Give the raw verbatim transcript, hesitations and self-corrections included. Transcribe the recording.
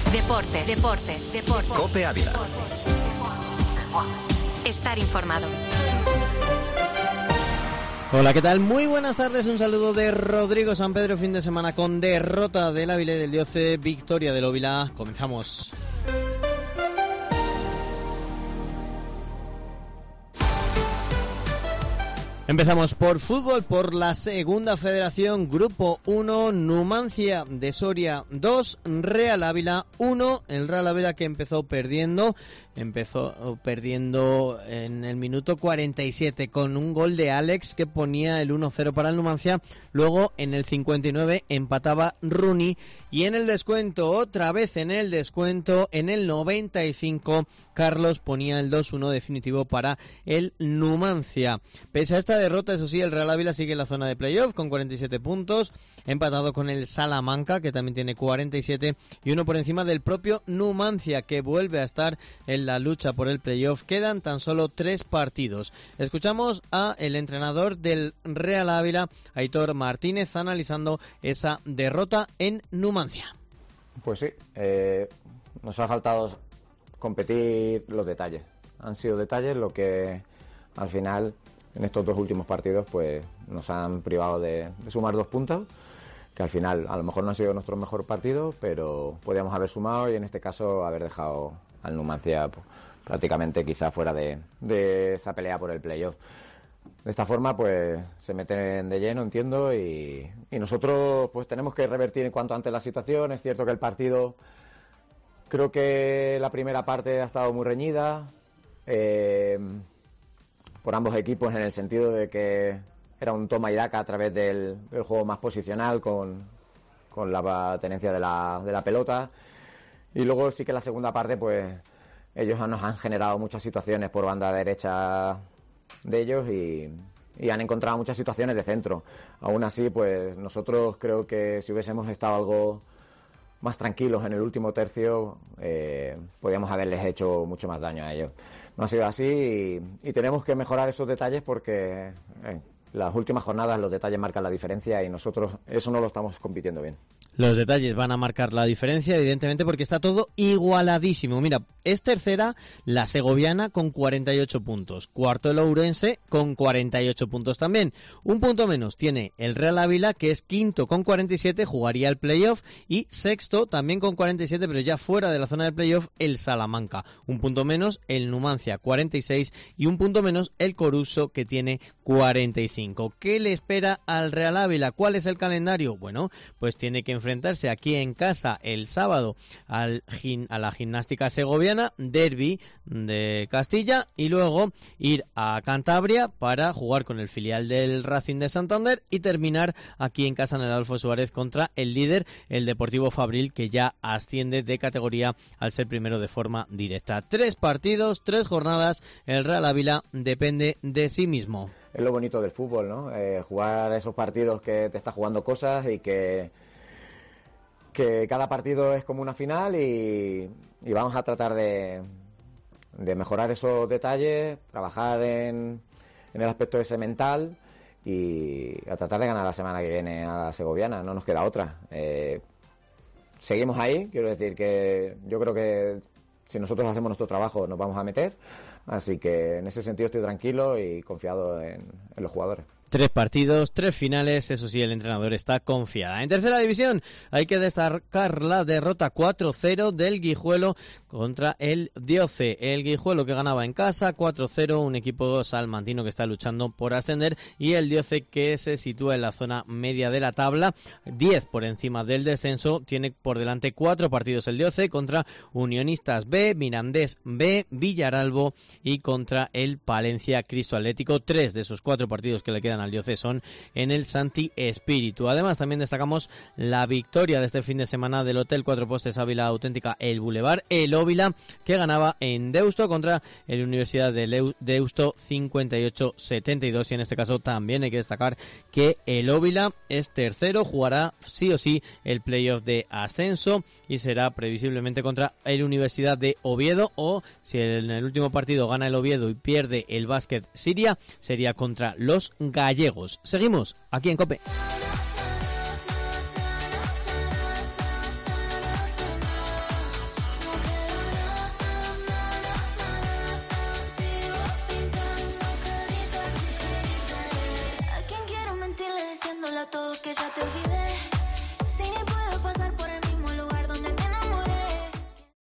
Deportes, deportes, deportes. COPE Ávila. Estar informado. Hola, ¿qué tal? Muy buenas tardes, un saludo de Rodrigo San Pedro, fin de semana con derrota del Ávila y del Dioce, victoria del Óvila. Comenzamos. Empezamos por fútbol, por la segunda federación, Grupo uno, Numancia de Soria dos, Real Ávila uno, el Real Ávila que empezó perdiendo, empezó perdiendo en el minuto cuarenta y siete con un gol de Alex que ponía el uno cero para el Numancia, luego en el cincuenta y nueve empataba Rooney y en el descuento, otra vez en el descuento, en el noventa y cinco Carlos ponía el dos uno definitivo para el Numancia. Pese a esta derrota, eso sí, el Real Ávila sigue en la zona de playoff con cuarenta y siete puntos, empatado con el Salamanca, que también tiene cuarenta y siete, y uno por encima del propio Numancia, que vuelve a estar en la lucha por el playoff. Quedan tan solo tres partidos. Escuchamos a el entrenador del Real Ávila, Aitor Martínez, analizando esa derrota en Numancia. Pues sí, eh, nos ha faltado competir los detalles. Han sido detalles lo que al final en estos dos últimos partidos pues nos han privado de, de sumar dos puntos, que al final a lo mejor no ha sido nuestro mejor partido, pero podíamos haber sumado y en este caso haber dejado al Numancia pues, prácticamente quizá fuera de, de esa pelea por el playoff. De esta forma pues se meten de lleno, entiendo, y, y nosotros pues tenemos que revertir en cuanto antes la situación. Es cierto que el partido, creo que la primera parte ha estado muy reñida eh, por ambos equipos, en el sentido de que era un toma y daca a través del, del juego más posicional con, con la tenencia de la, de la pelota, y luego sí que la segunda parte pues ellos nos han generado muchas situaciones por banda derecha de ellos y, y han encontrado muchas situaciones de centro. Aún así pues nosotros creo que si hubiésemos estado algo más tranquilos en el último tercio, eh, podíamos haberles hecho mucho más daño a ellos. No ha sido así y, y tenemos que mejorar esos detalles porque eh, las últimas jornadas los detalles marcan la diferencia y nosotros eso no lo estamos compitiendo bien. Los detalles van a marcar la diferencia, evidentemente, porque está todo igualadísimo. Mira, es tercera la segoviana con cuarenta y ocho puntos. Cuarto el ourense con cuarenta y ocho puntos también. Un punto menos tiene el Real Ávila, que es quinto con cuarenta y siete, jugaría el playoff. Y sexto también con cuarenta y siete, pero ya fuera de la zona del playoff, el Salamanca. Un punto menos el Numancia, cuarenta y seis. Y un punto menos el Coruso, que tiene cuarenta y cinco. ¿Qué le espera al Real Ávila? ¿Cuál es el calendario? Bueno, pues tiene que enfrentarse aquí en casa el sábado al gin, a la Gimnástica Segoviana, derbi de Castilla, y luego ir a Cantabria para jugar con el filial del Racing de Santander y terminar aquí en casa en el Adolfo Suárez contra el líder, el Deportivo Fabril, que ya asciende de categoría al ser primero de forma directa. Tres partidos, tres jornadas, el Real Ávila depende de sí mismo. Es lo bonito del fútbol, ¿no? Eh, jugar esos partidos que te está jugando cosas y que que cada partido es como una final y, y vamos a tratar de, de mejorar esos detalles, trabajar en, en el aspecto ese mental y a tratar de ganar la semana que viene a la segoviana, no nos queda otra. Eh, seguimos ahí, quiero decir que yo creo que si nosotros hacemos nuestro trabajo nos vamos a meter, así que en ese sentido estoy tranquilo y confiado en, en los jugadores. Tres partidos, tres finales, eso sí, el entrenador está confiada. En tercera división hay que destacar la derrota cuatro cero del Guijuelo contra el Dioce. El Guijuelo que ganaba en casa cuatro cero, un equipo salmantino que está luchando por ascender, y el Dioce que se sitúa en la zona media de la tabla, diez por encima del descenso. Tiene por delante cuatro partidos el Dioce contra Unionistas B, Mirandés B, Villaralbo y contra el Palencia Cristo Atlético. Tres de esos cuatro partidos que le quedan al Dioce son en el Santi Espíritu. Además también destacamos la victoria de este fin de semana del Hotel Cuatro Postes Ávila Auténtica El Boulevard, el Óvila, que ganaba en Deusto contra el Universidad de Deusto cincuenta y ocho setenta y dos, y en este caso también hay que destacar que el Óvila es tercero, jugará sí o sí el playoff de ascenso y será previsiblemente contra el Universidad de Oviedo, o si en el último partido gana el Oviedo y pierde el Básquet Siria, sería contra los gallegos. Seguimos aquí en COPE.